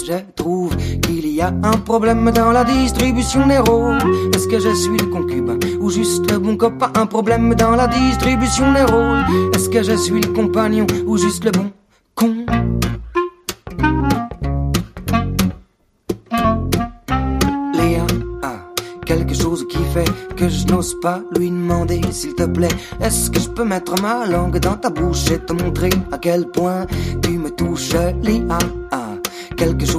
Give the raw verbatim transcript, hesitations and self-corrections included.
Je trouve qu'il y a un problème dans la distribution des rôles. Est-ce que je suis le concubin ou juste le bon copain? Un problème dans la distribution des rôles. Est-ce que je suis le compagnon ou juste le bon con? Léa a quelque chose qui fait que je n'ose pas lui demander, s'il te plaît, est-ce que je peux mettre ma langue dans ta bouche et te montrer à quel point tu me touches? Léa a quelque chose